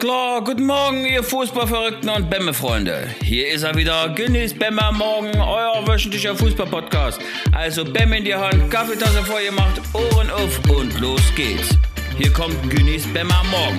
Klar, guten Morgen, ihr Fußballverrückten und Bämme-Freunde. Hier ist er wieder, Günnis Bämme am Morgen, euer wöchentlicher Fußball-Podcast. Also Bämme in die Hand, Kaffeetasse vorgemacht, Ohren auf und los geht's. Hier kommt Günnis Bämme am Morgen.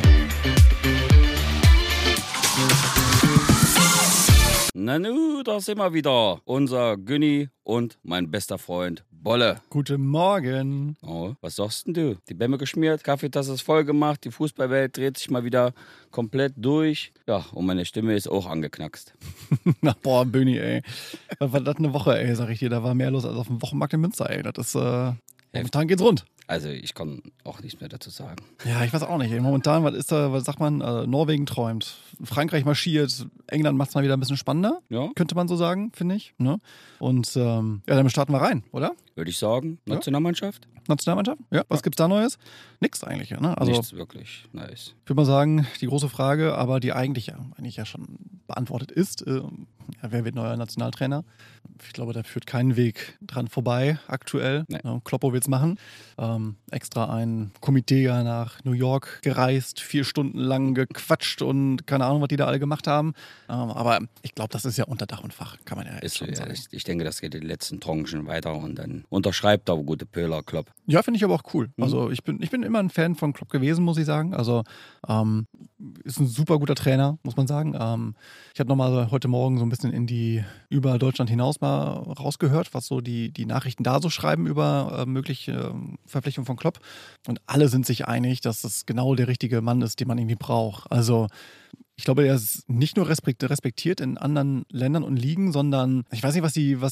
Nanu, da sind wir wieder. Unser Günni und mein bester Freund Bolle. Guten Morgen. Oh, was sagst denn du? Die Bämme geschmiert, Kaffeetasse ist voll gemacht, die Fußballwelt dreht sich mal wieder komplett durch. Ja, und meine Stimme ist auch angeknackst. Na, boah, Böni, ey. Was war das eine Woche, ey, sag ich dir. Da war mehr los als auf dem Wochenmarkt in Münster, ey. Das ist, momentan geht's rund. Also ich kann auch nichts mehr dazu sagen. Ja, ich weiß auch nicht, ey. Momentan, was ist da, was sagt man, Norwegen träumt. Frankreich marschiert, England macht's mal wieder ein bisschen spannender. Ja. Könnte man so sagen, finde ich. Ne? Und ja, dann starten wir rein, oder? Würde ich sagen, Nationalmannschaft? Nationalmannschaft? Ja, was gibt's da Neues? Nix eigentlich, ne? Also, nichts wirklich Neues. Ich würde mal sagen, die große Frage, aber die eigentlich ja schon beantwortet ist, wer wird neuer Nationaltrainer? Ich glaube, da führt kein Weg dran vorbei aktuell. Nee. Kloppo wird's machen. Extra ein Komitee nach New York gereist, 4 Stunden lang gequatscht und keine Ahnung, was die da alle gemacht haben. Aber ich glaube, das ist ja unter Dach und Fach, kann man ja jetzt schon sagen. Ich denke, das geht die letzten Tranchen weiter und dann unterschreibt der gute Pöhler Klopp. Ja, finde ich aber auch cool. Also ich bin immer ein Fan von Klopp gewesen, muss ich sagen. Also ist ein super guter Trainer, muss man sagen. Ich habe nochmal heute Morgen so ein bisschen über Deutschland hinaus mal rausgehört, was so die Nachrichten da so schreiben über mögliche Verpflichtungen von Klopp. Und alle sind sich einig, dass das genau der richtige Mann ist, den man irgendwie braucht. Also ich glaube, er ist nicht nur respektiert in anderen Ländern und Ligen, sondern ich weiß nicht,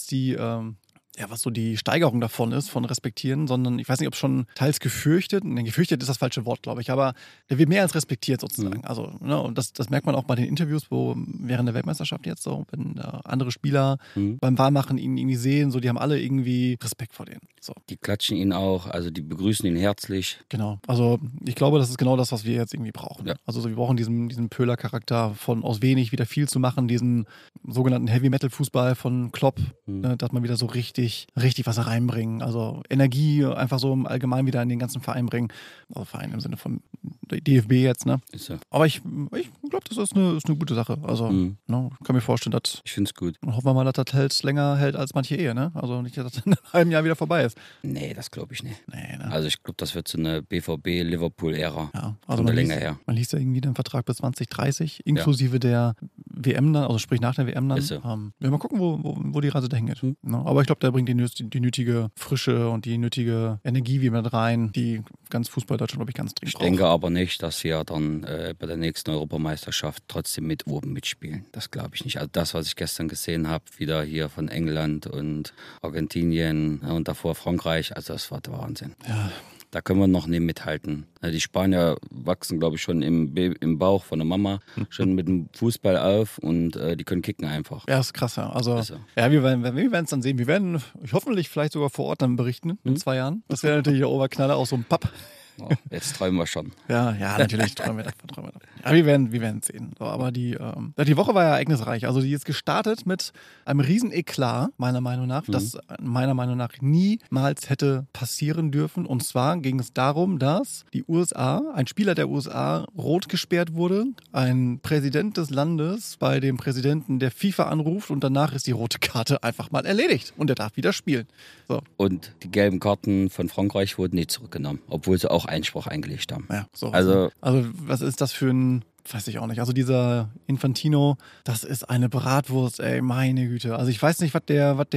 was so die Steigerung davon ist, von respektieren, sondern ich weiß nicht, ob schon teils gefürchtet, gefürchtet ist das falsche Wort, glaube ich, aber der wird mehr als respektiert sozusagen. Also, ne, und das merkt man auch bei den Interviews, wo während der Weltmeisterschaft jetzt so, wenn andere Spieler beim Wahrmachen ihn irgendwie sehen, so, die haben alle irgendwie Respekt vor denen. So. Die klatschen ihn auch, also die begrüßen ihn herzlich. Genau, also ich glaube, das ist genau das, was wir jetzt irgendwie brauchen. Ja. Also wir brauchen diesen Pöhler-Charakter von aus wenig wieder viel zu machen, diesen sogenannten Heavy-Metal-Fußball von Klopp, dass man wieder so richtig was reinbringen. Also Energie einfach so im Allgemeinen wieder in den ganzen Verein bringen. Also Verein im Sinne von DFB jetzt, ne? Ist so. Aber ich glaube, das ist eine gute Sache. Also ne, kann mir vorstellen, dass Ich finde es gut. hoffen wir mal, dass das länger hält als manche Ehe, ne? Also nicht, dass das in einem halben Jahr wieder vorbei ist. Nee, das glaube ich nicht. Nee, ne? Also ich glaube, das wird so eine BVB-Liverpool-Ära. Ja, Von also der Länge her. Man liest ja irgendwie den Vertrag bis 2030, inklusive der WM dann, also sprich nach der WM dann. Ist so. Wir mal gucken, wo die Reise dahin geht. Ne? Aber ich glaube, der bringt die nötige Frische und die nötige Energie wieder mit rein, die ganz Fußball Deutschland, glaube ich, ganz dringend Ich braucht. denke aber nicht, dass wir dann bei der nächsten Europameisterschaft trotzdem mit oben mitspielen. Das glaube ich nicht. Also das, was ich gestern gesehen habe, wieder hier von England und Argentinien und davor Frankreich, also das war der Wahnsinn. Ja. Da können wir noch nicht mithalten. Die Spanier wachsen, glaube ich, schon im Bauch von der Mama, schon mit dem Fußball auf und die können kicken einfach. Ja, ist krass, ja. Also, Also. ja, wir werden es dann sehen. Wir werden hoffentlich vielleicht sogar vor Ort dann berichten in 2 Jahren. Das wäre natürlich der Oberknaller aus so einem Pub. Oh, jetzt träumen wir schon. Ja, natürlich träumen wir davon. Ja, wir werden es sehen. So, aber die Woche war ja ereignisreich. Also die ist gestartet mit einem riesen Eklat, meiner Meinung nach, das meiner Meinung nach niemals hätte passieren dürfen. Und zwar ging es darum, dass ein Spieler der USA rot gesperrt wurde, ein Präsident des Landes bei dem Präsidenten der FIFA anruft und danach ist die rote Karte einfach mal erledigt und er darf wieder spielen. So. Und die gelben Karten von Frankreich wurden nicht zurückgenommen, obwohl sie auch Einspruch eingelegt haben. Ja, so. Also was ist das für ein, weiß ich auch nicht. Also dieser Infantino, das ist eine Bratwurst, ey, meine Güte. Also ich weiß nicht, was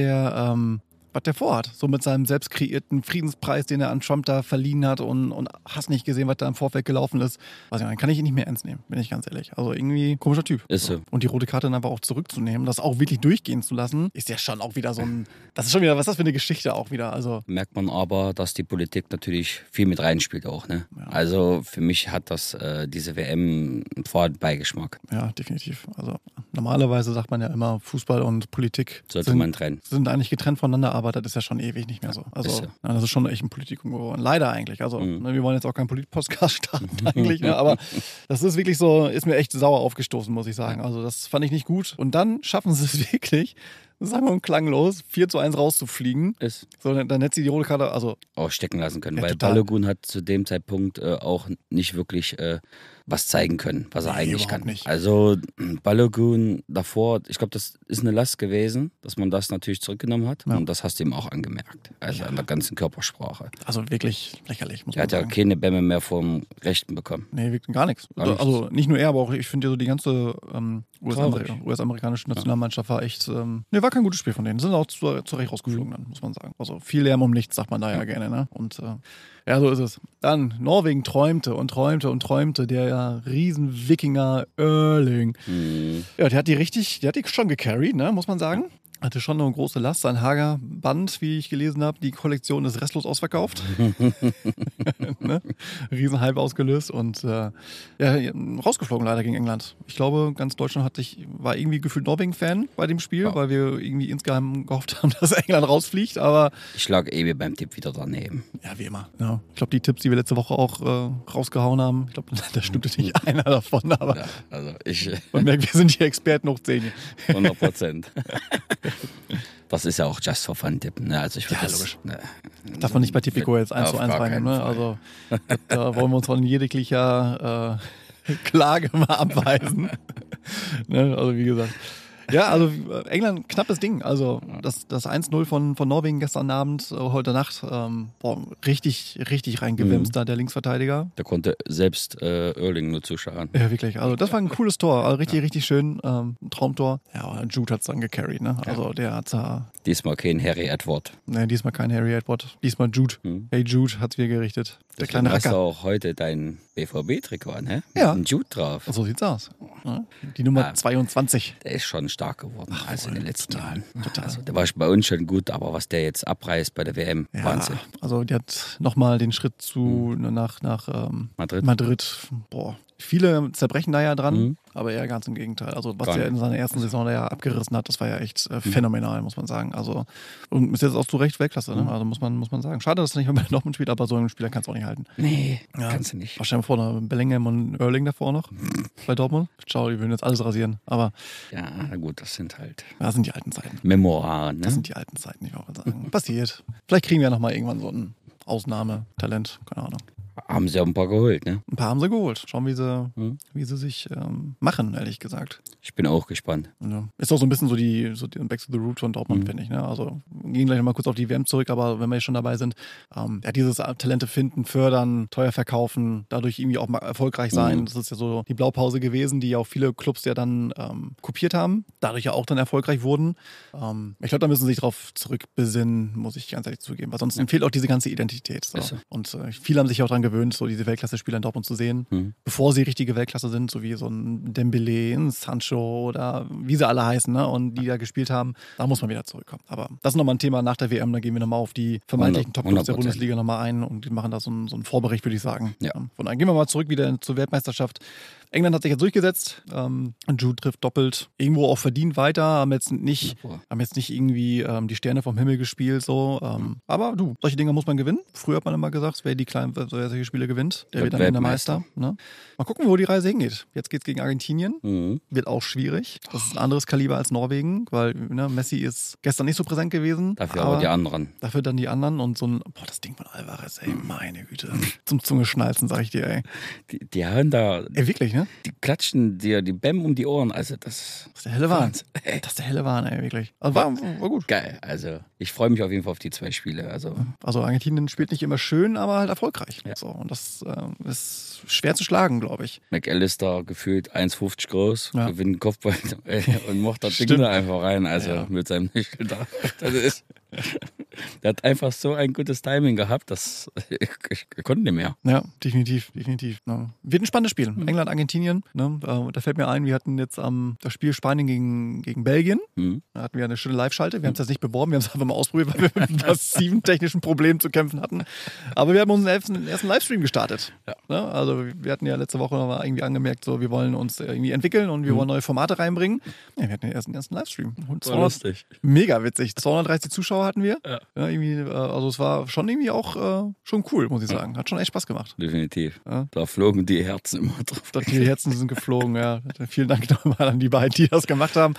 der vorhat. So mit seinem selbst kreierten Friedenspreis, den er an Trump da verliehen hat und hast nicht gesehen, was da im Vorfeld gelaufen ist. Weiß ich nicht, kann ich ihn nicht mehr ernst nehmen, bin ich ganz ehrlich. Also irgendwie komischer Typ. Ist so. Und die rote Karte dann aber auch zurückzunehmen, das auch wirklich durchgehen zu lassen, ist ja schon auch wieder so ein, das ist schon wieder, was ist das für eine Geschichte auch wieder. Also merkt man aber, dass die Politik natürlich viel mit reinspielt auch. Ne? Ja. Also für mich hat das diese WM einen Beigeschmack. ja, definitiv. Also normalerweise sagt man ja immer, Fußball und Politik Sollte man trennen. sind eigentlich getrennt voneinander, aber das ist ja schon ewig nicht mehr so. Also Ist so. das ist schon echt ein Politikum geworden. Leider eigentlich. Also ne, wir wollen jetzt auch keinen Polit-Podcast starten eigentlich, ne, aber das ist wirklich so, ist mir echt sauer aufgestoßen, muss ich sagen. Also das fand ich nicht gut. Und dann schaffen sie es wirklich, sang- und klanglos 4:1 rauszufliegen. Ist So, dann hätte sie die rote Karte, also auch stecken lassen können, Ja, weil total. Balogun hat zu dem Zeitpunkt auch nicht wirklich was zeigen können, was er Nee, eigentlich überhaupt kann. nicht. Also Balogun davor, ich glaube, das ist eine Last gewesen, dass man das natürlich zurückgenommen hat. Ja. Und das hast du ihm auch angemerkt. Also an der ganzen Körpersprache. Also wirklich lächerlich, muss Er man hat ja sagen. keine Bämme mehr vom Rechten bekommen. Nee, wirklich gar nichts. Gar nichts. Also nicht nur er, aber auch ich finde so die ganze Traurig. US-amerikanische Nationalmannschaft war echt, war kein gutes Spiel von denen. Sind auch zu Recht rausgeflogen dann, muss man sagen. Also viel Lärm um nichts, sagt man da ja gerne, ne? Und ja, so ist es. Dann, Norwegen träumte und träumte und träumte, der Riesen-Wikinger Erling. Ja, der hat die schon gecarried, ne, muss man sagen. Hatte schon eine große Last. Sein Hager-Band, wie ich gelesen habe, die Kollektion ist restlos ausverkauft. Ne? Riesenhype ausgelöst und rausgeflogen leider gegen England. Ich glaube, ganz Deutschland war irgendwie gefühlt Norwegen-Fan bei dem Spiel, Ja. weil wir irgendwie insgeheim gehofft haben, dass England rausfliegt. Aber Ich lag ewig beim Tipp wieder daneben. ja, wie immer. Ja. Ich glaube, die Tipps, die wir letzte Woche auch rausgehauen haben, ich glaube, da stimmte nicht einer davon. Aber Ja, also ich man merkt, wir sind die Experten hoch 10. 100%. Das ist ja auch just for fun tippen. Ne? Also ich würd Ja, das, logisch. ne, Darf man nicht bei Tipico jetzt 1:1 Auf gar reinnehmen. keinen Ne? Fall. Also da wollen wir uns von jeglicher Klage mal abweisen. Ne? Also wie gesagt. Ja, also England, knappes Ding. Also das 1:0 von Norwegen gestern Abend, heute Nacht, richtig reingewimst da, der Linksverteidiger. Da konnte selbst Erling nur zuschauen. Ja, wirklich. Also das war ein cooles Tor. Also richtig schön. Ein Traumtor. Ja, aber Jude hat es dann gecarried. Ne? Also der hat Diesmal kein Harry Edward. diesmal kein Harry Edward. Diesmal Jude. Hey Jude hat's wieder gerichtet. Der Deswegen kleine hast du Racker. auch heute dein BVB-Trikot an, hä? Mit Ja. einem Jude drauf. So sieht's aus. Ja, die Nummer 22. Der ist schon stark geworden, also in den letzten Jahren. total. Also, der war bei uns schon gut, aber was der jetzt abreißt bei der WM, Ja, Wahnsinn. also der hat nochmal den Schritt nach Madrid. Boah. Viele zerbrechen da ja dran, aber er ganz im Gegenteil. Also was Gar er in nicht. seiner ersten Saison da ja abgerissen hat, das war ja echt phänomenal, muss man sagen. Also und ist jetzt auch zu Recht Weltklasse, ne? Also muss man sagen. Schade, dass er nicht mehr bei Dortmund spielt, aber so einen Spieler kannst du auch nicht halten. Nee, Ja. kannst du nicht. Wahrscheinlich vorne Bellingham und Erling davor noch bei Dortmund. Ciao, die würden jetzt alles rasieren. Aber Ja, na gut, das sind halt das sind die alten Zeiten. Memoiren. Das Ne? sind die alten Zeiten, ich wollte sagen. Passiert. Vielleicht kriegen wir ja nochmal irgendwann so ein Ausnahmetalent, keine Ahnung. Haben sie auch ein paar geholt, ne? Ein paar haben sie geholt. Schauen, wie sie sich machen, ehrlich gesagt. Ich bin auch gespannt. Ja. Ist auch so ein bisschen so die Back to the Root von Dortmund, finde ich. Ne? Also gehen gleich nochmal kurz auf die WM zurück, aber wenn wir jetzt schon dabei sind, dieses Talente finden, fördern, teuer verkaufen, dadurch irgendwie auch mal erfolgreich sein. Das ist ja so die Blaupause gewesen, die ja auch viele Clubs ja dann kopiert haben, dadurch ja auch dann erfolgreich wurden. Ich glaube, da müssen sie sich drauf zurückbesinnen, muss ich ganz ehrlich zugeben, weil sonst fehlt auch diese ganze Identität. So. Ist so. Und viele haben sich auch daran gewöhnt, so diese Weltklasse-Spieler in Dortmund zu sehen, bevor sie richtige Weltklasse sind, so wie so ein Dembélé, ein Sancho oder wie sie alle heißen, ne? Und die da gespielt haben, da muss man wieder zurückkommen. Aber das ist nochmal ein Thema nach der WM, da gehen wir nochmal auf die vermeintlichen Top-Clubs der 100%. Bundesliga nochmal ein und machen da so einen Vorbericht, würde ich sagen. Ja. Von daher gehen wir mal zurück wieder zur Weltmeisterschaft. England hat sich jetzt durchgesetzt. Jude trifft doppelt. Irgendwo auch verdient weiter. Haben jetzt nicht irgendwie die Sterne vom Himmel gespielt. So. Aber du, solche Dinge muss man gewinnen. Früher hat man immer gesagt, wer solche Spiele gewinnt, der wird dann der Meister. Ne? Mal gucken, wo die Reise hingeht. Jetzt geht's gegen Argentinien. Wird auch schwierig. Das ist ein anderes Kaliber als Norwegen, weil Messi ist gestern nicht so präsent gewesen. Dafür aber die anderen. Dafür dann die anderen und so ein, das Ding von Alvarez, ey, meine Güte. Zum Zungeschnalzen, sag ich dir, ey. Die haben da, Ey, wirklich, ne? die klatschen dir die Bämmen um die Ohren. Also das Das ist der helle Wahn. Wahnsinn. Das ist der helle Wahn, ey, wirklich. Also war gut. geil. Also ich freue mich auf jeden Fall auf die 2 Spiele. Also Also Argentinien spielt nicht immer schön, aber halt erfolgreich. Ja. So, und das ist schwer zu schlagen, glaube ich. McAllister gefühlt 1,50 groß, Ja. gewinnt den Kopfball und macht das Ding Stimmt. da einfach rein. Also Ja. mit seinem Nichel da. Der hat einfach so ein gutes Timing gehabt, dass ich konnte nicht mehr. Ja, definitiv. Ne. Wird ein spannendes Spiel. England, Argentinien. Ne? Da fällt mir ein, wir hatten jetzt das Spiel Spanien gegen Belgien. Da hatten wir eine schöne Live-Schalte. Wir haben es jetzt nicht beworben, wir haben es einfach mal ausprobiert, weil wir mit massiven technischen Problemen zu kämpfen hatten. Aber wir haben unseren ersten Livestream gestartet. Ja. Ne? Also wir hatten ja letzte Woche noch mal irgendwie angemerkt, so wir wollen uns irgendwie entwickeln und wir wollen neue Formate reinbringen. Ja, wir hatten den ersten Livestream. Und War lustig. Mega witzig. 230 Zuschauer hatten wir. Ja. Ja, irgendwie, also es war schon irgendwie auch schon cool, muss ich sagen. Hat schon echt Spaß gemacht. Definitiv. Ja. Da flogen die Herzen immer drauf. Die Herzen sind geflogen, ja. Vielen Dank nochmal an die beiden, die das gemacht haben.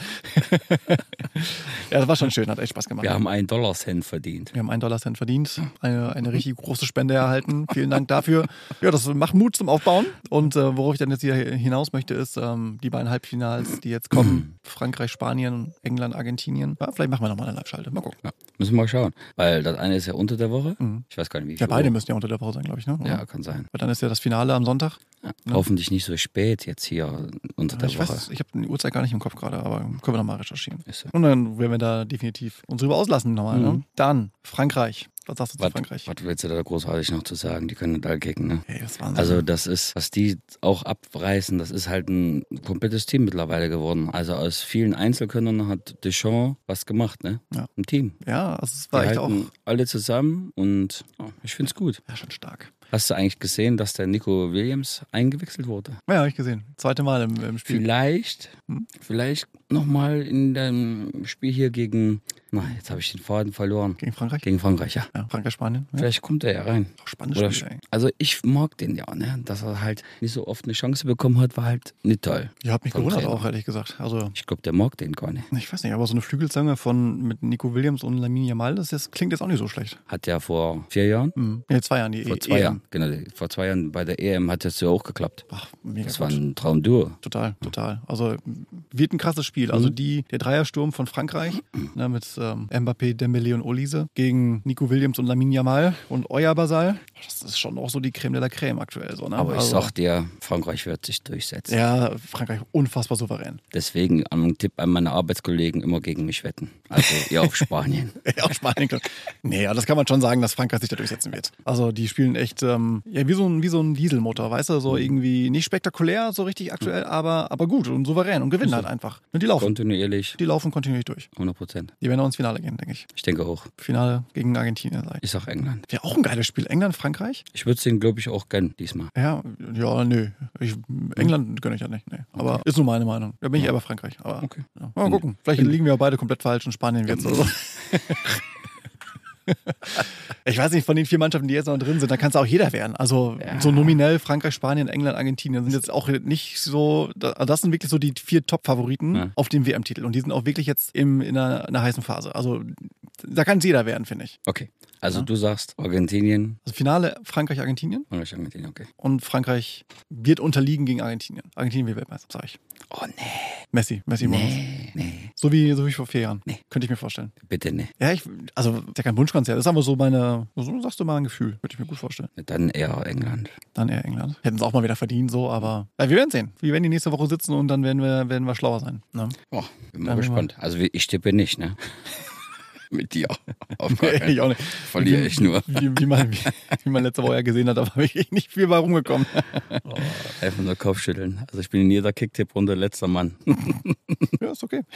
Ja, das war schon schön, hat echt Spaß gemacht. Wir haben $1 verdient. Wir haben $1 verdient, eine richtig große Spende erhalten. Vielen Dank dafür. Ja, das macht Mut zum Aufbauen. Und worauf ich dann jetzt hier hinaus möchte, ist die beiden Halbfinals, die jetzt kommen. Frankreich, Spanien, England, Argentinien. Ja, vielleicht machen wir nochmal eine Live-Schalte. Mal gucken. Ja, müssen wir mal schauen. Weil das eine ist ja unter der Woche. Ich weiß gar nicht, wie viel. Ja, beide müssen ja unter der Woche sein, glaube ich. Ne? Oder? Ja, kann sein. Weil dann ist ja das Finale am Sonntag. Ja. Hoffentlich nicht so spät jetzt hier unter der Woche. Ich habe die Uhrzeit gar nicht im Kopf gerade, aber können wir nochmal recherchieren. So. Und dann werden wir da definitiv uns drüber auslassen nochmal. Ne? Dann Frankreich. Was sagst du zu Frankreich? Was willst du da großartig noch zu sagen? Die können da kicken, ne? Hey, das ist Wahnsinn. Also das ist, was die auch abreißen, das ist halt ein komplettes Team mittlerweile geworden. Also aus vielen Einzelkönnern hat Deschamps was gemacht, ne? Ja. Ein Team. Ja, also es war Die echt halten auch alle zusammen und ich finde es gut. ja, schon stark. Hast du eigentlich gesehen, dass der Nico Williams eingewechselt wurde? Ja, habe ich gesehen. Zweite Mal im Spiel. Vielleicht nochmal in dem Spiel hier gegen, jetzt habe ich den Faden verloren. Gegen Frankreich? Gegen Frankreich, ja. Ja, Frankreich, Spanien. Ja. Vielleicht kommt er ja rein. Auch spannendes Spiel, ey. Also ich mag den ja, ne? Dass er halt nicht so oft eine Chance bekommen hat, war halt nicht toll. Ja, hat mich Vom gewundert Trainer. auch, ehrlich gesagt. Also, Ich glaube, der mag den gar nicht. ich weiß nicht, aber so eine Flügelzange mit Nico Williams und Lamine Yamal, klingt jetzt auch nicht so schlecht. Hat ja vor 4 Jahren, Ja, 2 Jahren die vor 2 EM. Jahren, genau, vor 2 Jahren bei der EM hat das ja auch geklappt. Ach, mega Das war gut. ein Traumduo. Total. Also wird ein krasses Spiel. Also der Dreiersturm von Frankreich mit Mbappé, Dembélé und Olise gegen Nico Williams und Lamine Yamal und Oyabasal. Das ist schon auch so die Creme de la Creme aktuell. So, ne? Aber ich also, sag dir, Frankreich wird sich durchsetzen. ja, Frankreich unfassbar souverän. Deswegen ein Tipp an meine Arbeitskollegen, immer gegen mich wetten. Also ihr auf Spanien. Ja, auch Spanien. Nee, ja, das kann man schon sagen, dass Frankreich sich da durchsetzen wird. Also die spielen echt wie so ein Dieselmotor, weißt du? So irgendwie nicht spektakulär, so richtig aktuell, aber gut und souverän und gewinnen halt einfach. Und die laufen. Kontinuierlich, Die laufen kontinuierlich durch. 100%. Die werden auch ins Finale gehen, denke ich. Ich denke auch. Finale gegen Argentinien, sag ich. Ich sag England. Wäre auch ein geiles Spiel. England, Frankreich? Ich würde es denen, glaube ich, auch gönnen diesmal. Ja, nö. England gönne ich ja nicht. Nee. Aber ist nur meine Meinung. Da bin ich eher bei Frankreich. Aber Okay. ja, mal gucken. Vielleicht liegen wir auch beide komplett falsch und Spanien wird so. Ich weiß nicht, von den 4 Mannschaften, die jetzt noch drin sind, da kann es auch jeder werden. Also so nominell Frankreich, Spanien, England, Argentinien sind jetzt auch nicht so, das sind wirklich so die 4 Top-Favoriten auf dem WM-Titel. Und die sind auch wirklich jetzt in einer heißen Phase. Also da kann es jeder werden, finde ich. Okay. Also du sagst Argentinien. Also Finale Frankreich, Argentinien. Argentinien, okay. Und Frankreich wird unterliegen gegen Argentinien. Argentinien wird Weltmeister, sag ich. Oh nee. Messi. Nee. So wie vor 4 Jahren. Nee. Könnte ich mir vorstellen. Bitte nicht. Ja, ist ja kein Wunschkonzert. Das ist aber so so sagst du mal ein Gefühl. Könnte ich mir gut vorstellen. Dann eher England. Dann eher England. Hätten es auch mal wieder verdient, so, aber wir werden sehen. Wir werden die nächste Woche sitzen und dann werden wir schlauer sein. Ne? Oh, bin mal gespannt. Also ich tippe nicht, ne? Mit dir. Auf gar keinen Ich auch nicht. Verliere ich nur. Wie man letzte Woche ja gesehen hat, da war ich nicht viel bei rumgekommen. Einfach nur Kopfschütteln. Also ich bin in jeder Kicktipp-Runde letzter Mann. Ja, ist okay.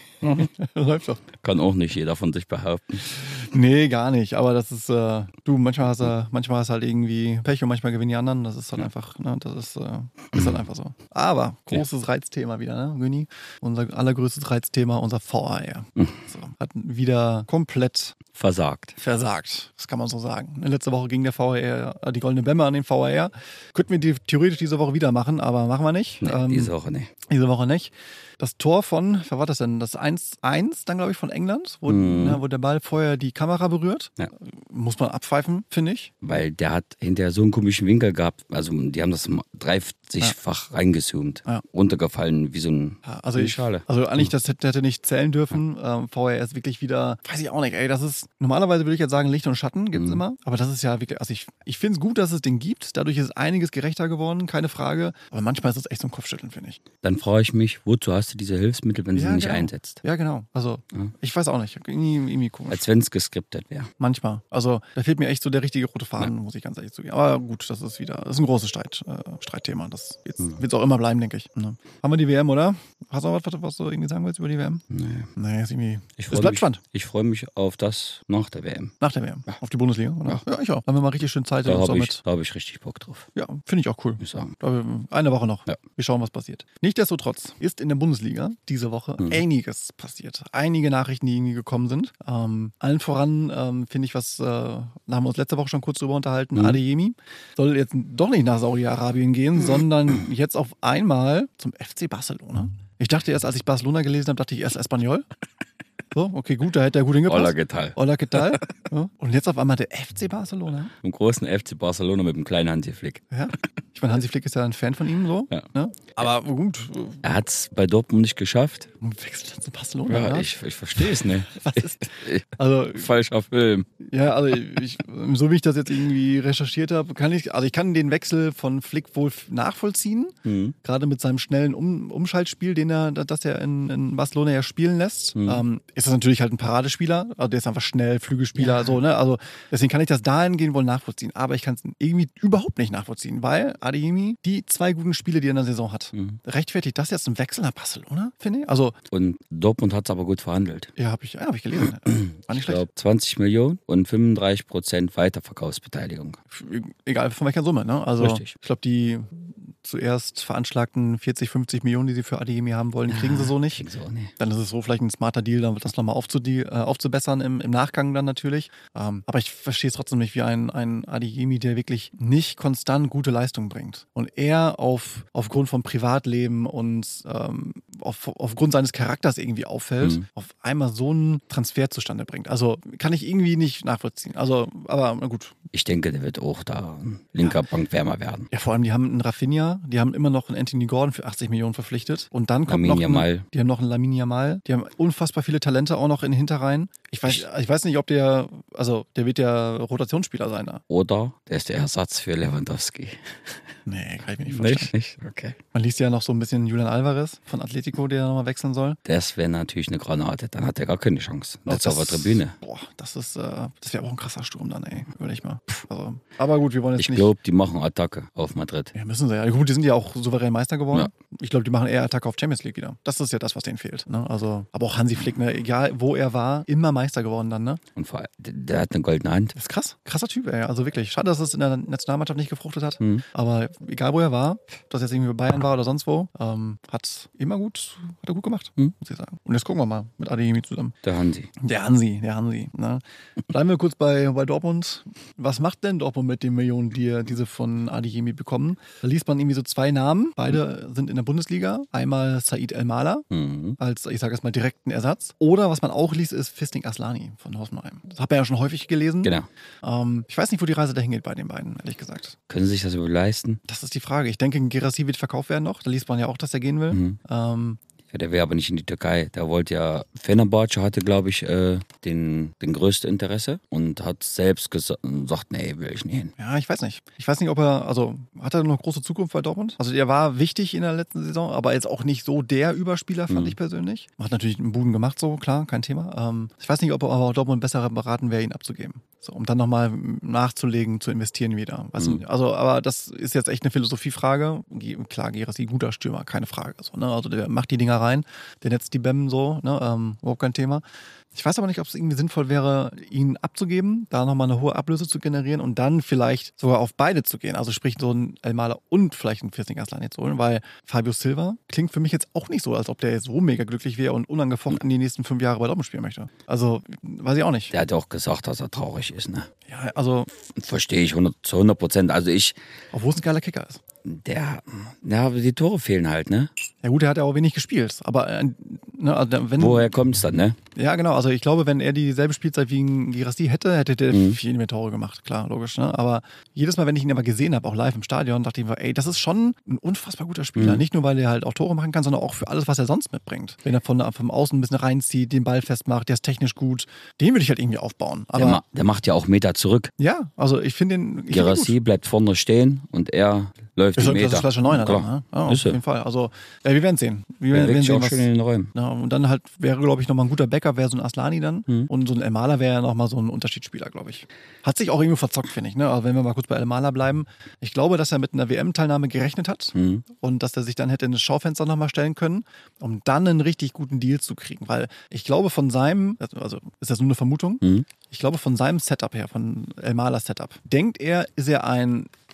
Läuft doch. Kann auch nicht jeder von sich behaupten. Nee, gar nicht. Aber das ist, manchmal hast du halt irgendwie Pech und manchmal gewinnen die anderen. Das ist halt einfach, ne, das ist halt einfach so. Aber großes Reizthema wieder, ne, Güni? Unser allergrößtes Reizthema, unser VAR. So, hat wieder komplett Versagt. Das kann man so sagen. Letzte Woche ging der VAR, die goldene Bämme an den VAR. Könnten wir theoretisch diese Woche wieder machen, aber machen wir nicht. Nee, diese Woche nicht. Diese Woche nicht. Das Tor von, wer war das denn? Das 1-1 dann, glaube ich, von England, wo der Ball vorher die Kamera berührt. Ja. Muss man abpfeifen, finde ich. Weil der hat hinterher so einen komischen Winkel gehabt. Also die haben das 30-fach reingezoomt. Ja. Runtergefallen wie so ein Schale. Also eigentlich, das hätte nicht zählen dürfen. VAR ist wirklich wieder, weiß ich auch nicht, ey, das ist, normalerweise würde ich jetzt sagen, Licht und Schatten gibt es immer. Aber das ist ja wirklich, also ich finde es gut, dass es den gibt. Dadurch ist einiges gerechter geworden, keine Frage. Aber manchmal ist es echt so ein Kopfschütteln, finde ich. Dann frage ich mich, wozu hast du diese Hilfsmittel, wenn du sie nicht einsetzt? Ja, genau. Also, ich weiß auch nicht. Irgendwie komisch. Als wenn es geskriptet wäre. Manchmal. Also, da fehlt mir echt so der richtige rote Faden, muss ich ganz ehrlich zugeben. Aber gut, das ist ein großes Streitthema. Das wird es auch immer bleiben, denke ich. Ne? Haben wir die WM, oder? Hast du noch was du irgendwie sagen willst über die WM? Nee, ist irgendwie. Es bleibt spannend. Ich freue mich auf das nach der WM. Nach der WM. Ja. Auf die Bundesliga, oder? Ja, ich auch. Haben wir mal richtig schön Zeit. Da habe ich richtig Bock drauf. Ja, finde ich auch cool. Ich sagen. Eine Woche noch. Ja. Wir schauen, was passiert. Nichtsdestotrotz ist in der Bundesliga diese Woche einiges passiert. Einige Nachrichten, die irgendwie gekommen sind. Allen voran finde ich, da haben wir uns letzte Woche schon kurz drüber unterhalten, Adeyemi soll jetzt doch nicht nach Saudi-Arabien gehen, sondern jetzt auf einmal zum FC Barcelona. Ich dachte erst, als ich Barcelona gelesen habe, dachte ich erst Espanyol. So, okay, gut, da hätte er gut hingepasst. Hola, ¿qué tal? Ja. Und jetzt auf einmal der FC Barcelona. Im großen FC Barcelona mit einem kleinen Hansi Flick. Ja. Ich meine, Hansi Flick ist ja ein Fan von ihm so. Ja. Ne? Aber gut. Er hat es bei Dortmund nicht geschafft. Und wechselt zu Barcelona. Ja, ich verstehe es nicht. Was ist also, falscher Film. Ja, also so wie ich das jetzt irgendwie recherchiert habe, ich kann den Wechsel von Flick wohl nachvollziehen. Gerade mit seinem schnellen Umschaltspiel, das er in Barcelona ja spielen lässt. Ist das natürlich halt ein Paradespieler. Also der ist einfach schnell, Flügelspieler, so, ne? Also deswegen kann ich das dahingehend wohl nachvollziehen. Aber ich kann es irgendwie überhaupt nicht nachvollziehen, weil Adeyemi die 2 guten Spiele, die er in der Saison hat, rechtfertigt das jetzt ein Wechsel nach Barcelona, finde ich? Also, und Dortmund hat es aber gut verhandelt. Ja, hab ich gelesen. War nicht schlecht. Ich glaube 20 Millionen und 35% Weiterverkaufsbeteiligung. Egal von welcher Summe, ne? Also richtig. Ich glaube, die zuerst veranschlagten 40, 50 Millionen, die sie für Adeyemi haben wollen, kriegen sie so nicht. Dann ist es so vielleicht ein smarter Deal, dann das nochmal aufzubessern im Nachgang dann natürlich. Aber ich verstehe es trotzdem nicht, wie ein Adeyemi, der wirklich nicht konstant gute Leistung bringt. Und er aufgrund von Privatleben und aufgrund seines Charakters irgendwie auffällt, auf einmal so einen Transfer zustande bringt. Also kann ich irgendwie nicht nachvollziehen. Also, aber na gut. Ich denke, der wird auch da linker Bankwärmer werden. Ja, vor allem, die haben einen Rafinha, die haben immer noch einen Anthony Gordon für 80 Millionen verpflichtet. Und dann kommt die haben noch einen Lamine Yamal. Die haben unfassbar viele Talente auch noch in den Hinterreihen. Ich weiß nicht, ob der wird ja Rotationsspieler sein. Da. Oder der ist der Ersatz für Lewandowski. Nee, kann ich mir nicht vorstellen. Nicht? Okay. Man liest ja noch so ein bisschen Julian Alvarez von Atletico, der nochmal wechseln soll. Das wäre natürlich eine Granate. Dann hat er gar keine Chance. Jetzt auf der Tribüne. Boah, das wäre auch ein krasser Sturm dann, ey. Überleg mal. Also, aber gut, wir wollen jetzt nicht... Ich glaube, die machen Attacke auf Madrid. Ja, müssen sie ja. Gut, die sind ja auch souverän Meister geworden. Ja. Ich glaube, die machen eher Attacke auf Champions League wieder. Das ist ja das, was denen fehlt. Ne? Also, aber auch Hansi Flick, ne? Egal wo er war, immer Meister geworden dann, ne? Und vor allem, der hat eine goldene Hand. Das ist krass. Krasser Typ, ey. Also wirklich. Schade, dass es in der Nationalmannschaft nicht gefruchtet hat. Aber egal wo er war, ob das jetzt irgendwie bei Bayern war oder sonst wo, hat er gut gemacht, muss ich sagen. Und jetzt gucken wir mal mit Adeyemi zusammen. Der Hansi. Ne? Bleiben wir kurz bei Dortmund. Was macht denn Dortmund mit den Millionen, die sie von Adeyemi bekommen? Da liest man irgendwie so 2 Namen. Beide sind in der Bundesliga. Einmal Said El-Mala als, ich sage jetzt mal, direkten Ersatz. Oder was man auch liest, ist Fisting Aslani von Hoffenheim. Das hat man ja schon häufig gelesen. Genau. Ich weiß nicht, wo die Reise dahin geht bei den beiden, ehrlich gesagt. Können sie sich das überhaupt leisten? Das ist die Frage. Ich denke, Guirassy wird verkauft werden noch. Da liest man ja auch, dass er gehen will. Ja, der wäre aber nicht in die Türkei. Der wollte ja, Fenerbahce hatte, glaube ich, den größten Interesse und hat selbst gesagt, nee, will ich nicht hin. Ja, ich weiß nicht. Ich weiß nicht, ob hat er noch große Zukunft bei Dortmund? Also er war wichtig in der letzten Saison, aber jetzt auch nicht so der Überspieler, fand ich persönlich. Hat natürlich einen Buden gemacht, so, klar, kein Thema. Ich weiß nicht, ob aber Dortmund besser beraten wäre, ihn abzugeben. So, um dann nochmal nachzulegen, zu investieren wieder. Weißt du? Also, aber das ist jetzt echt eine Philosophiefrage. Klar, Guirassy, guter Stürmer, keine Frage. So, ne? Also der macht die Dinger rein, der netzt die Bämmen so, ne? Überhaupt kein Thema. Ich weiß aber nicht, ob es irgendwie sinnvoll wäre, ihn abzugeben, da nochmal eine hohe Ablöse zu generieren und dann vielleicht sogar auf beide zu gehen. Also sprich so ein El-Mala und vielleicht ein Fisting Aslani zu holen, weil Fabio Silva klingt für mich jetzt auch nicht so, als ob der jetzt so mega glücklich wäre und unangefochten die nächsten 5 Jahre bei Dortmund spielen möchte. Also, weiß ich auch nicht. Der hat auch gesagt, dass er traurig ist, ne? Ja, also... Verstehe ich zu 100%. Also obwohl es ein geiler Kicker ist. Die Tore fehlen halt, ne? Ja gut, er hat ja auch wenig gespielt, aber woher kommt's dann, ne? Ja, genau, also ich glaube, wenn er dieselbe Spielzeit wie ein Guirassy hätte der viel mehr Tore gemacht, klar, logisch, ne? Aber jedes Mal, wenn ich ihn aber gesehen habe, auch live im Stadion, dachte ich mir, ey, das ist schon ein unfassbar guter Spieler. Nicht nur, weil er halt auch Tore machen kann, sondern auch für alles, was er sonst mitbringt. Wenn er vom Außen ein bisschen reinzieht, den Ball festmacht, der ist technisch gut, den würde ich halt irgendwie aufbauen. Aber der macht ja auch Meter zurück. Ja, also ich finde den... Guirassy bleibt vorne stehen und er läuft die Meter. Das ist Flasche 9er dann, ne? Ja, auf jeden Fall. Also, wir werden sehen. Wir werden sehen, auch schön in den Räumen. Ja, und dann halt wäre, glaube ich, nochmal ein guter Backup, wäre so ein Aslani dann. Und so ein El-Mala wäre ja nochmal so ein Unterschiedsspieler, glaube ich. Hat sich auch irgendwo verzockt, finde ich. Ne? Also wenn wir mal kurz bei El-Mala bleiben. Ich glaube, dass er mit einer WM-Teilnahme gerechnet hat und dass er sich dann hätte in das Schaufenster nochmal stellen können, um dann einen richtig guten Deal zu kriegen. Weil ich glaube von seinem, also ist das nur eine Vermutung, ich glaube von seinem Setup her, von El-Malas Setup, ist er ein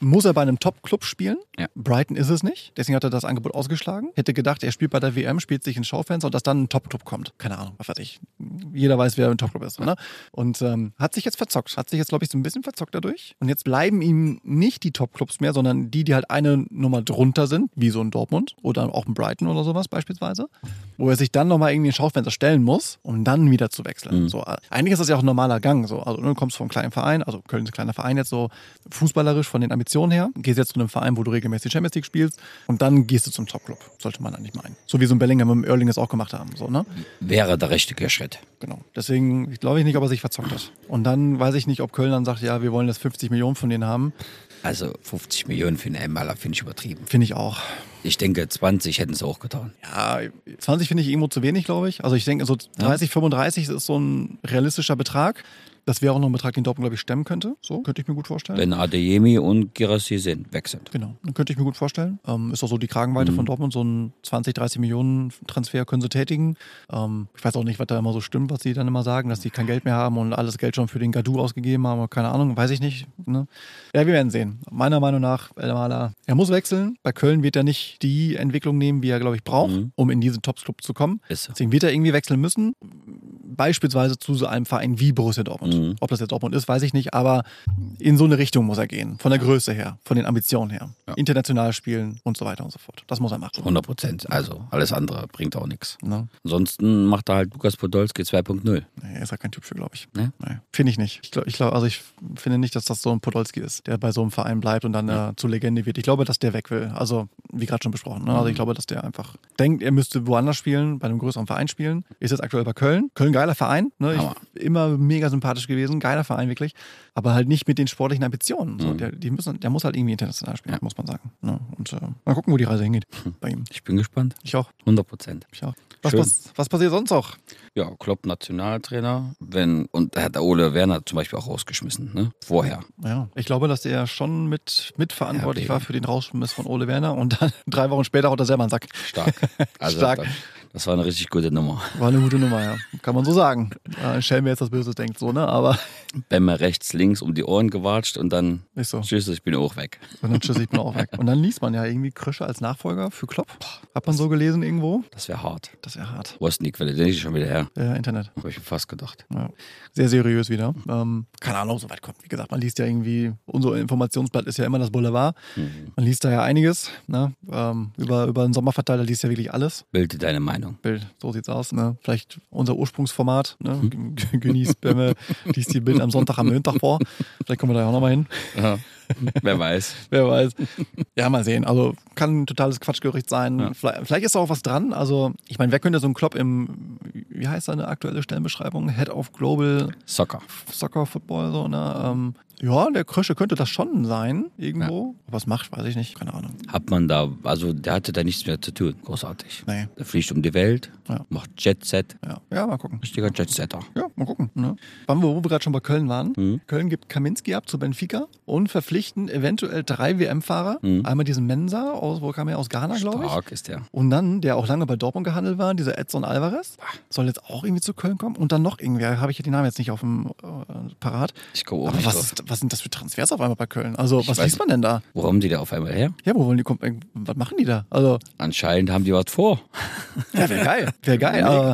muss er bei einem Top-Club spielen. Ja. Brighton ist es nicht. Deswegen hat er das Angebot ausgeschlagen. Hätte gedacht, er spielt bei der WM, spielt sich ins Schaufenster und dass dann ein Top-Club kommt. Keine Ahnung, was weiß ich. Jeder weiß, wer ein Top-Club ist. Ne? Und hat sich jetzt verzockt. Hat sich jetzt, glaube ich, so ein bisschen verzockt dadurch. Und jetzt bleiben ihm nicht die Top-Clubs mehr, sondern die halt eine Nummer drunter sind, wie so ein Dortmund oder auch ein Brighton oder sowas beispielsweise, wo er sich dann nochmal irgendwie ins Schaufenster stellen muss, um dann wieder zu wechseln. So, eigentlich ist das ja auch ein normaler Gang. So. Also du kommst vom kleinen Verein, also Köln ist ein kleiner Verein jetzt so fußballerisch von den Ambitionen her, gehst jetzt zu einem Verein, wo du regelmäßig Champions League spielst und dann gehst du zum Top-Club. Sollte man eigentlich meinen. So wie so ein Bellingham mit dem Erling es auch gemacht haben. So, ne? Wäre der richtige Schritt. Genau. Deswegen glaube ich nicht, ob er sich verzockt hat. Und dann weiß ich nicht, ob Köln dann sagt, ja, wir wollen jetzt 50 Millionen von denen haben. Also 50 Millionen für einen Einmaler finde ich übertrieben. Finde ich auch. Ich denke, 20 hätten sie auch getan. Ja, 20 finde ich irgendwo zu wenig, glaube ich. Also ich denke, so 30, 35 ist so ein realistischer Betrag. Das wäre auch noch ein Betrag, den Dortmund, glaube ich, stemmen könnte. So, könnte ich mir gut vorstellen. Wenn Adeyemi und Girassi sind, weg sind. Genau, dann könnte ich mir gut vorstellen. Ist auch so die Kragenweite von Dortmund, so ein 20, 30 Millionen Transfer können sie tätigen. Ich weiß auch nicht, was da immer so stimmt, was sie dann immer sagen, dass die kein Geld mehr haben und alles Geld schon für den Gadou ausgegeben haben. Keine Ahnung, weiß ich nicht. Ne? Ja, wir werden sehen. Meiner Meinung nach, er muss wechseln. Bei Köln wird er nicht die Entwicklung nehmen, wie er, glaube ich, braucht, um in diesen Top-Club zu kommen. Ist so. Deswegen wird er irgendwie wechseln müssen. Beispielsweise zu so einem Verein wie Borussia Dortmund. Ob das jetzt Dortmund ist, weiß ich nicht, aber in so eine Richtung muss er gehen. Von der Größe her, von den Ambitionen her. Ja. International spielen und so weiter und so fort. Das muss er machen. 100%. Also alles andere bringt auch nichts. Ne? Ansonsten macht er halt Lukas Podolski 2.0. Nee, er ist ja kein Typ für, glaube ich. Ne? Nee, finde ich nicht. Ich finde nicht, dass das so ein Podolski ist, der bei so einem Verein bleibt und dann zur Legende wird. Ich glaube, dass der weg will. Also, wie gerade schon besprochen. Ne? Also, ich glaube, dass der einfach denkt, er müsste woanders spielen, bei einem größeren Verein spielen. Ist jetzt aktuell bei Köln. Köln, geiler Verein. Ne? Immer mega sympathisch gewesen. Geiler Verein, wirklich. Aber halt nicht mit den sportlichen Ambitionen. So, der muss halt irgendwie international spielen, muss man sagen. Ne? Und mal gucken, wo die Reise hingeht bei ihm. Ich bin gespannt. Ich auch. 100%. Ich auch. Was passiert sonst auch? Ja, Klopp Nationaltrainer. Und da hat der Ole Werner zum Beispiel auch rausgeschmissen, ne? Vorher. Ja, ich glaube, dass er schon mitverantwortlich war für den Rausschmiss von Ole Werner und dann 3 Wochen später haut er selber einen Sack. Stark. Also Stark. Das war eine richtig gute Nummer. War eine gute Nummer, ja. Kann man so sagen. Schelm, wer jetzt das Böse denkt, so, ne? Aber. Bämme rechts, links um die Ohren gewatscht und dann ist so. Tschüss, ich bin auch weg. Und dann tschüss, ich bin auch weg. Und dann liest man ja irgendwie Krösche als Nachfolger für Klopp. Hat man so gelesen irgendwo? Das wäre hart. Das wäre hart. Wo ist denn die Quelle? Den ist schon wieder her. Internet. Habe ich mir fast gedacht. Ja. Sehr seriös wieder. Keine Ahnung, so weit kommt. Wie gesagt, man liest ja irgendwie, unser Informationsblatt ist ja immer das Boulevard. Man liest da ja einiges. Ne? Über den Sommerverteiler liest ja wirklich alles. Bilde deine Meinung. So sieht's aus. Ne? Vielleicht unser Ursprungsformat. Ne? Günis, Bämme, liest die Bild am Sonntag, am Montag vor. Vielleicht kommen wir da ja auch nochmal hin. Ja. Wer weiß. Wer weiß. Ja, mal sehen. Also kann ein totales Quatschgericht sein. Ja. Vielleicht ist da auch was dran. Also, ich meine, wer könnte so einen Klopp wie heißt seine aktuelle Stellenbeschreibung? Head of Global Soccer Football, so, ne? Ja, der Krösche könnte das schon sein, irgendwo. Ob er es macht, weiß ich nicht. Keine Ahnung. Hat man da, also der hatte da nichts mehr zu tun. Großartig. Nee. Der fliegt um die Welt, macht Jet-Set. Ja, mal gucken. Richtiger Jet-Setter. Ja, mal gucken. Ne? Wo wir gerade schon bei Köln waren. Köln gibt Kaminski ab zu Benfica und verpflichten eventuell 3 WM-Fahrer. Einmal diesen Mensa, wo kam er? Aus Ghana, glaube ich. Stark ist der. Und dann, der auch lange bei Dortmund gehandelt war, dieser Edson Alvarez, soll jetzt auch irgendwie zu Köln kommen. Und dann noch irgendwer, habe ich den Namen jetzt nicht auf dem parat. Ich komme auch Aber nicht was sind das für Transfers auf einmal bei Köln? Also, was liest man denn da? Wo haben die da auf einmal her? Ja, wo wollen die kommen? Was machen die da? Also, anscheinend haben die was vor. Ja, wäre geil. Wäre geil. Aber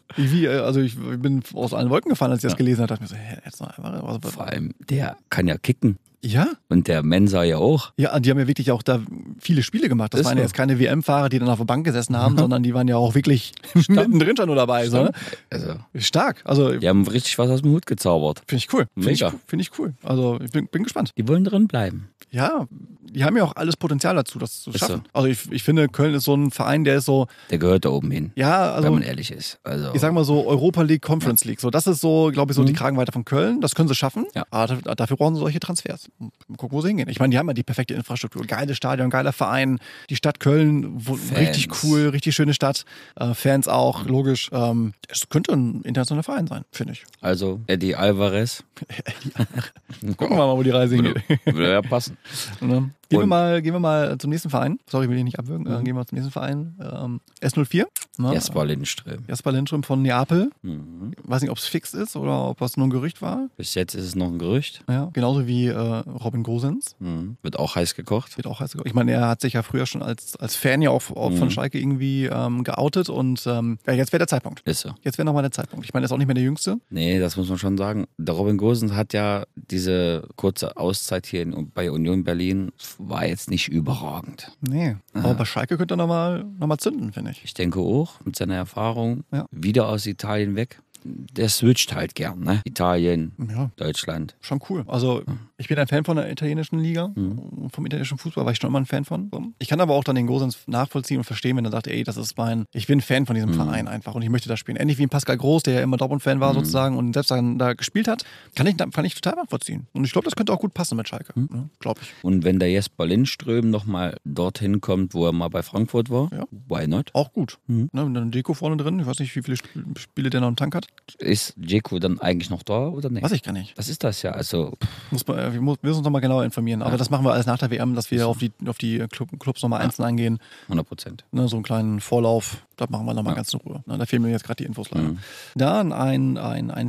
ich bin aus allen Wolken gefallen, als ich das gelesen habe. Dachte mir so, Edson Alvarez. Vor allem, der kann ja kicken. Ja. Und der Mensa ja auch. Ja, die haben ja wirklich auch da viele Spiele gemacht. Das waren ja jetzt keine WM-Fahrer, die dann auf der Bank gesessen haben, sondern die waren ja auch wirklich mittendrin schon nur dabei. So, ne? Also, stark. Also, die haben richtig was aus dem Hut gezaubert. Finde ich cool. Mega. Finde ich cool. Also ich bin gespannt. Die wollen drin bleiben. Ja, die haben ja auch alles Potenzial dazu, das zu schaffen. So. Also ich finde, Köln ist so ein Verein, der ist so... Der gehört da oben hin. Ja, also... Wenn man ehrlich ist. Also, ich sag mal so Europa League, Conference League. So, das ist so, glaube ich, so die Kragenweite von Köln. Das können sie schaffen. Ja. Aber dafür brauchen sie solche Transfers. Mal gucken, wo sie hingehen. Ich meine, die haben ja die perfekte Infrastruktur. Geiles Stadion, geiler Verein. Die Stadt Köln, richtig cool, richtig schöne Stadt. Fans auch, logisch. Es könnte ein internationaler Verein sein, finde ich. Also Eddie Alvarez. Gucken wir mal, wo die Reise hingeht. Würde ja passen. Gehen wir mal zum nächsten Verein. Sorry, will ich nicht abwürgen. Gehen wir zum nächsten Verein. S04. Ne? Jesper Lindström. Jesper Lindström von Neapel. Mhm. Weiß nicht, ob es fix ist oder ob das nur ein Gerücht war. Bis jetzt ist es noch ein Gerücht. Ja, genauso wie Robin Gosens. Mhm. Wird auch heiß gekocht. Wird auch heiß gekocht. Ich meine, er hat sich ja früher schon als Fan ja auch von Schalke irgendwie geoutet und ja, jetzt wäre der Zeitpunkt. Ist so. Jetzt wäre nochmal der Zeitpunkt. Ich meine, er ist auch nicht mehr der Jüngste. Nee, das muss man schon sagen. Der Robin Gosens hat ja diese kurze Auszeit hier bei Union Berlin, war jetzt nicht überragend. Nee, aber bei Schalke könnte er nochmal zünden, finde ich. Ich denke auch, mit seiner Erfahrung, Ja. wieder aus Italien weg. Der switcht halt gern, ne? Italien, Ja, Deutschland. schon cool. Also ich bin ein Fan von der italienischen Liga, vom italienischen Fußball war ich schon immer ein Fan von. Ich kann aber auch dann den Gosens nachvollziehen und verstehen, wenn er sagt, ey, das ist ich bin Fan von diesem Verein einfach und ich möchte da spielen. Ähnlich wie ein Pascal Groß, der ja immer Dortmund-Fan war sozusagen und selbst dann da gespielt hat, kann ich total nachvollziehen. Und ich glaube, das könnte auch gut passen mit Schalke, ne? Glaube ich. Und wenn der Jesper Lindström nochmal dorthin kommt, wo er mal bei Frankfurt war, Ja. why not? Auch gut. Ne, mit einem Deko vorne drin, ich weiß nicht, wie viele Spiele der noch im Tank hat. Ist Dzeko dann eigentlich noch da oder nicht? Weiß ich gar nicht. Das ist das ja, also Wir müssen uns nochmal genauer informieren. Aber das machen wir alles nach der WM, dass wir auf die Clubs nochmal einzeln eingehen. 100%. Ne, so einen kleinen Vorlauf, da machen wir nochmal ganz in Ruhe. Ne, da fehlen mir jetzt gerade die Infos leider. Dann ein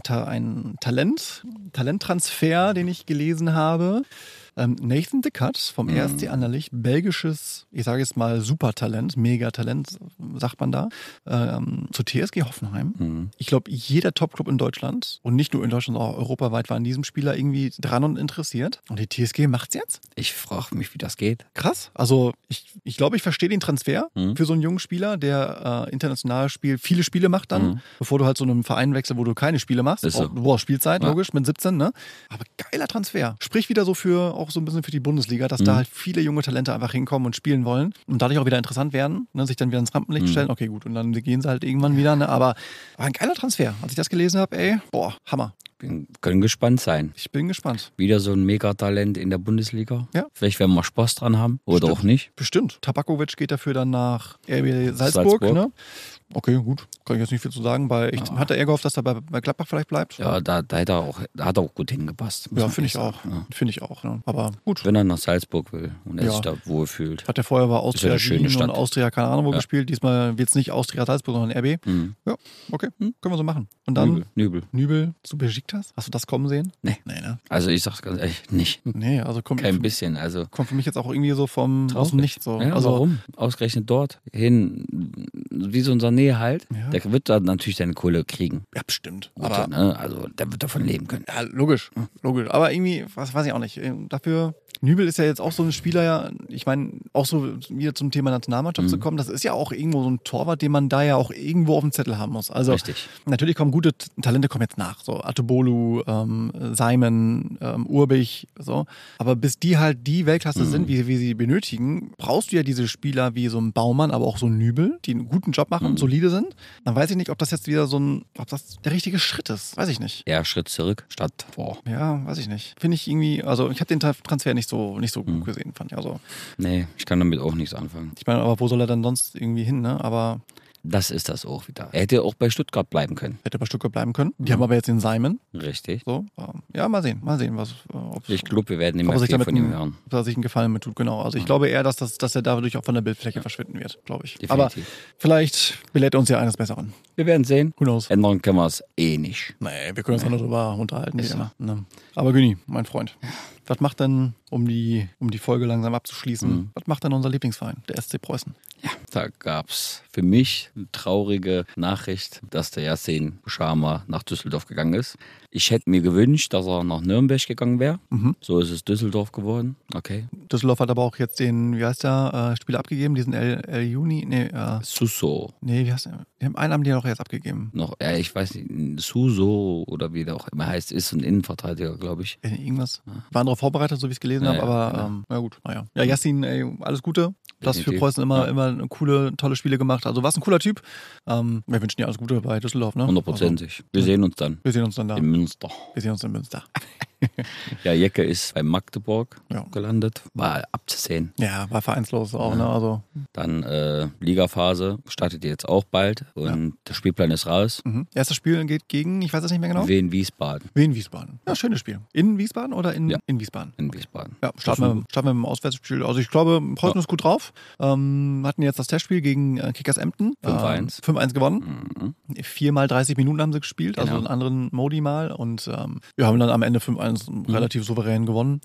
Talenttransfer, den ich gelesen habe. Nathan de Cat vom ESC Anderlecht, belgisches, ich sage jetzt mal Supertalent, Megatalent, sagt man da, zur TSG Hoffenheim. Ich glaube, jeder Topclub in Deutschland und nicht nur in Deutschland, sondern auch europaweit war an diesem Spieler irgendwie dran und interessiert. Und die TSG macht's jetzt? Ich frage mich, wie das geht. Krass. Also ich glaube, ich verstehe den Transfer für so einen jungen Spieler, der international spielt, viele Spiele macht dann, bevor du halt so einem Verein wechselst, wo du keine Spiele machst. Ist so. Du brauchst Spielzeit, logisch, mit 17, ne? Aber geiler Transfer. Sprich wieder so auch so ein bisschen für die Bundesliga, dass da halt viele junge Talente einfach hinkommen und spielen wollen und dadurch auch wieder interessant werden, ne? Sich dann wieder ins Rampenlicht stellen. Okay, gut. Und dann gehen sie halt irgendwann wieder, ne? Aber war ein geiler Transfer. Als ich das gelesen habe, ey, boah, Hammer. Können gespannt sein. Ich bin gespannt. Wieder so ein Megatalent in der Bundesliga. Ja. Vielleicht werden wir Spaß dran haben oder auch nicht. Bestimmt. Tabakovic geht dafür dann nach RB Salzburg. Ne? Okay, gut. Kann ich jetzt nicht viel zu sagen. Hat er eher gehofft, dass er bei Gladbach vielleicht bleibt? Ja, da hat er auch gut hingepasst. Ja, finde ich auch. Ja. Finde ich auch. Ne? Aber gut. Wenn er nach Salzburg will und er sich da wohlfühlt. Hat er vorher bei Austria eine schöne Stadt. und Austria keine Ahnung wo gespielt. Diesmal wird es nicht Austria Salzburg, sondern RB. Ja, okay. Können wir so machen. Und dann Nübel zu Besiktas. Hast du das kommen sehen? Nee. Nee, ne? Also ich sag's ganz ehrlich, nicht. Nee, also kommt kein bisschen. Also kommt für mich jetzt auch irgendwie so aus dem Nichts. So. Ja, also, warum? Ausgerechnet dort hin, wie so unser Nähe halt. Ja. Der wird da natürlich seine Kohle kriegen. Ja, bestimmt. Gute, Aber ne? Also der wird davon leben können. ja, logisch. Aber irgendwie, was weiß ich auch nicht. Dafür, Nübel ist ja jetzt auch so ein Spieler, ja, ich meine, auch so wieder zum Thema Nationalmannschaft zu kommen, das ist ja auch irgendwo so ein Torwart, den man da ja auch irgendwo auf dem Zettel haben muss. Also Richtig. Natürlich kommen gute Talente kommen jetzt nach, so Atubolu, Simon, Urbich, so. Aber bis die halt die Weltklasse sind, wie sie benötigen, brauchst du ja diese Spieler wie so ein Baumann, aber auch so ein Nübel, die einen guten Job machen, solide sind. Dann weiß ich nicht, ob das jetzt wieder ob das der richtige Schritt ist. Weiß ich nicht. Ja, Schritt zurück statt vor. Ja, weiß ich nicht. Finde ich irgendwie, also ich habe den Transfer nicht so gut gesehen, fand ich. Also, Nee, ich kann damit auch nichts anfangen. ich meine, aber wo soll er dann sonst irgendwie hin, ne? Aber Das ist das auch wieder. Er hätte auch bei Stuttgart bleiben können. hätte bei Stuttgart bleiben können. Die haben aber jetzt den Simon. Richtig. So, ja, mal sehen, Ich glaube, wir werden nicht ob mehr er sich viel damit von ihm hören. ob er sich einen Gefallen mit tut, genau. Also ich glaube eher, dass er dadurch auch von der Bildfläche verschwinden wird, glaube ich. Aber Definitiv. vielleicht belehrt er uns ja eines Besseren. Wir werden sehen. Who knows? Ändern können wir es eh nicht. Nee, wir können uns auch noch drüber unterhalten. Ist Wie immer, ne? Aber Güni, mein Freund, was macht denn, um die Folge langsam abzuschließen, was macht denn unser Lieblingsverein, der SC Preußen? Ja, da gab es für mich eine traurige Nachricht, dass der Yassin Sharma nach Düsseldorf gegangen ist. Ich hätte mir gewünscht, dass er nach Nürnberg gegangen wäre. So ist es Düsseldorf geworden. Okay. Düsseldorf hat aber auch jetzt den, wie heißt der, Spieler abgegeben, diesen El Juni, Suso. wie heißt der? Die haben einen haben die noch jetzt abgegeben. Noch, ich weiß nicht, Suso oder wie der auch immer heißt, ist ein Innenverteidiger, glaube ich. Irgendwas. Waren darauf vorbereitet, so wie ich es gelesen habe, aber na gut, naja. Ja, Yassin, alles Gute. Du hast für Definitiv. Preußen immer coole, tolle Spiele gemacht. Also warst ein cooler Typ. Wir wünschen dir alles Gute bei Düsseldorf, ne? 100%. Wir sehen uns dann Wir sehen uns dann da. in Münster. Wir sehen uns in Münster. Ja, Jecke ist bei Magdeburg gelandet. War abzusehen. Ja, war vereinslos auch, ne? Also. Dann Ligaphase startet jetzt auch bald und der Spielplan ist raus. Erstes Spiel geht gegen, ich weiß es nicht mehr genau. Wien Wiesbaden. Wien Wiesbaden. Ja, schönes Spiel. In Wiesbaden oder in Wiesbaden? In Wiesbaden. Ja, starten wir mit dem Auswärtsspiel. Also ich glaube, Preußen ist gut drauf. Hatten jetzt das Testspiel gegen Kickers Emden. 5-1. 5-1 gewonnen. 4 mal 30 Minuten haben sie gespielt, also in anderen Modi mal. Und wir haben dann am Ende 5-1 relativ souverän gewonnen.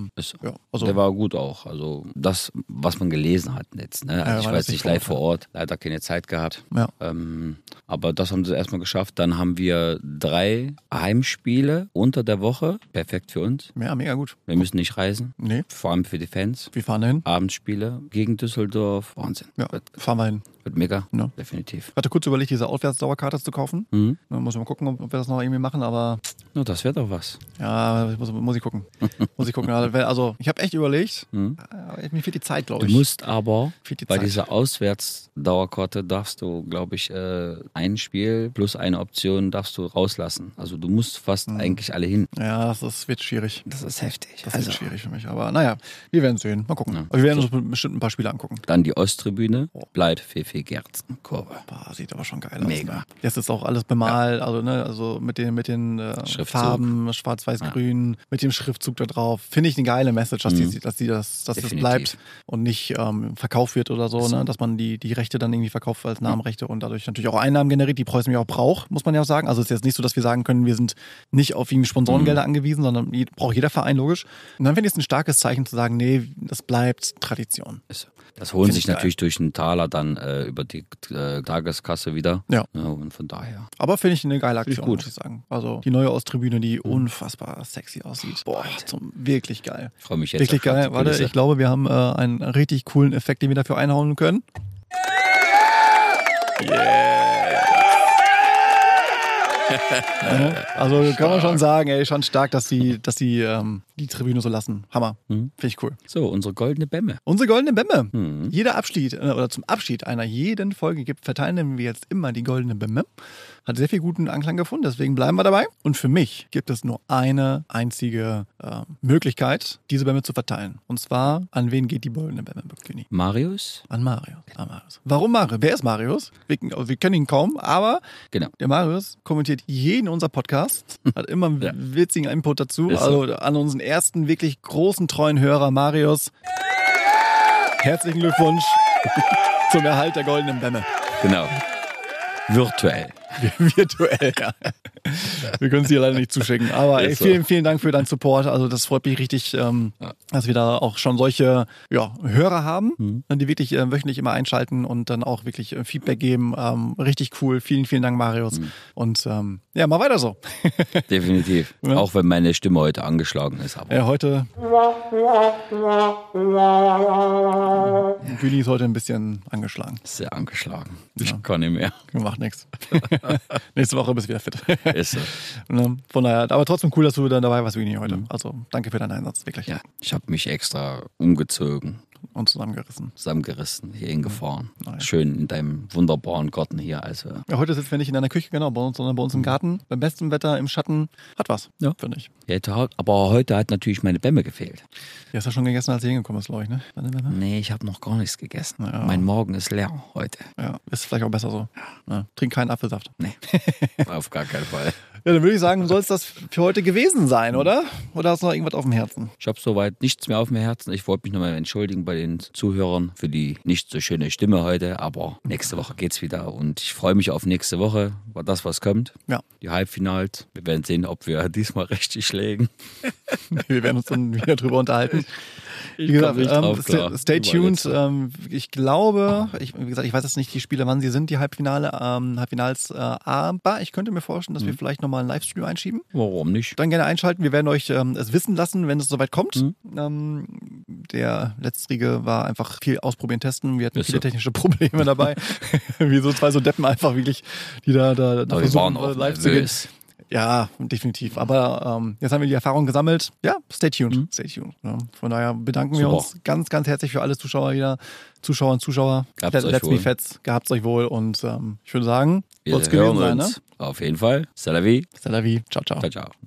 Der war gut auch. Also das, was man gelesen hat jetzt. Ne? Also ich war jetzt nicht live vor Ort. Leider keine Zeit gehabt. Ja. Aber das haben sie erstmal geschafft. Dann haben wir 3 Heimspiele unter der Woche. Perfekt für uns. Ja, mega gut. Wir müssen nicht reisen. Nee. Vor allem für die Fans. Wir fahren dahin. Abendspiele gegen Düsseldorf. Wahnsinn. Ja, fahren wir hin. Wird mega. Ja. Definitiv. Ich hatte kurz überlegt, diese Auswärtsdauerkarte zu kaufen. Da muss ich mal gucken, ob wir das noch irgendwie machen, aber... No, das wäre doch was. Ja, muss ich gucken. Also, ich habe echt überlegt. Mir fehlt die Zeit, glaube ich. Du musst aber bei dieser Auswärtsdauerkarte darfst du, glaube ich, ein Spiel plus eine Option darfst du rauslassen. Also du musst fast eigentlich alle hin. Ja, das wird schwierig. Das ist heftig. Das wird schwierig für mich. Aber naja, wir werden sehen. Mal gucken. Aber wir werden uns bestimmt ein paar Spiele angucken. Dann die Osttribüne. Bleibt Fefe Gerzen-Kurve. Sieht aber schon geil aus. Mega. Ne? Jetzt ist auch alles bemalt, also mit den Farben, schwarz-weiß-grün, mit dem Schriftzug da drauf. Finde ich eine geile Message, dass das bleibt und nicht verkauft wird oder so, ne? Dass man die Rechte dann irgendwie verkauft als Namenrechte und dadurch natürlich auch Einnahmen generiert, die Preußen ja auch braucht, muss man ja auch sagen. Also es ist jetzt nicht so, dass wir sagen können, wir sind nicht auf irgendwie Sponsorengelder angewiesen, sondern braucht jeder Verein, logisch. Und dann finde ich es ein starkes Zeichen zu sagen, nee, das bleibt Tradition. Das holen sich natürlich durch einen Taler dann über die Tageskasse wieder. Ja. Und von daher. Aber finde ich eine geile Aktion, muss ich sagen. Also die neue Osttribüne, die unfassbar sexy aussieht. Boah, wirklich geil. Ich freue mich jetzt. Wirklich geil. Warte, ich glaube, wir haben einen richtig coolen Effekt, den wir dafür einhauen können. Also kann man schon sagen, schon stark, dass die Tribüne so lassen. Hammer. Finde ich cool. So, unsere goldene Bämme. Unsere goldene Bämme. Jeder Abschied oder zum Abschied einer jeden Folge verteilen wir jetzt immer die goldene Bämme. Hat sehr viel guten Anklang gefunden, deswegen bleiben wir dabei. Und für mich gibt es nur eine einzige Möglichkeit, diese Bämme zu verteilen. Und zwar, an wen geht die goldene Bämme, König? Marius? An Marius. Warum Marius? Wer ist Marius? Wir kennen ihn kaum, aber der Marius kommentiert jeden unserer Podcasts, hat immer einen witzigen Input dazu. Also an unseren ersten wirklich großen, treuen Hörer Marius. Herzlichen Glückwunsch zum Erhalt der goldenen Bämme. Genau. Virtuell. Virtuell, ja. Wir können es dir leider nicht zuschicken. Aber vielen, vielen Dank für deinen Support. Also das freut mich richtig, dass wir da auch schon solche Hörer haben, die wirklich wöchentlich immer einschalten und dann auch wirklich Feedback geben. Richtig cool. Vielen, vielen Dank, Marius. Und mal weiter so. Definitiv. Ja. Auch wenn meine Stimme heute angeschlagen ist. Aber. Ja, heute. Güni ist heute ein bisschen angeschlagen. Sehr angeschlagen. Ich kann nicht mehr. Macht nichts. Nächste Woche bist du wieder fit. Ist so. Von daher, aber trotzdem cool, dass du dann dabei warst, Güni, heute. Also danke für deinen Einsatz, wirklich. Ja, ich habe mich extra umgezogen. Und zusammengerissen, hierhin gefahren. Nein. Schön in deinem wunderbaren Garten hier. Also. Ja, heute sitzen wir nicht in deiner Küche, genau, sondern bei uns im Garten. Beim besten Wetter, im Schatten. Hat was, finde ich. Aber heute hat natürlich meine Bämme gefehlt. Die hast du schon gegessen, als du hingekommen bist, glaube ich, ne? Nee, ich habe noch gar nichts gegessen. Ja. Mein Magen ist leer heute. Ja, ist vielleicht auch besser so. Ja. Trink keinen Apfelsaft. Nee, auf gar keinen Fall. Ja, dann würde ich sagen, soll es das für heute gewesen sein, oder? Oder hast du noch irgendwas auf dem Herzen? Ich habe soweit nichts mehr auf dem Herzen. Ich wollte mich nochmal entschuldigen bei den Zuhörern für die nicht so schöne Stimme heute, aber nächste Woche geht's wieder und ich freue mich auf nächste Woche, was kommt. Ja. Die Halbfinals. Wir werden sehen, ob wir diesmal richtig legen. Wir werden uns dann wieder drüber unterhalten. Wie gesagt, stay tuned. Ich glaube, ich weiß jetzt nicht die Spiele, wann sie sind, die Halbfinals, aber ich könnte mir vorstellen, dass wir vielleicht nochmal einen Livestream einschieben. Warum nicht? Dann gerne einschalten. Wir werden euch es wissen lassen, wenn es soweit kommt. Der letztrige war einfach viel ausprobieren, testen. Wir hatten viele technische Probleme dabei. Wie so zwei so Deppen einfach wirklich, die da versuchen, live zu gehen. Ja, definitiv. Aber jetzt haben wir die Erfahrung gesammelt. Ja, stay tuned. Stay tuned. Ja, von daher bedanken wir uns ganz, ganz herzlich für alle Zuschauer wieder. Zuschauer und Zuschauer. Let's be fets. Gehabt's euch wohl. Und ich würde sagen, wir hören uns. Auf jeden Fall. C'est la vie. C'est la vie. Ciao, ciao. Ciao, ciao.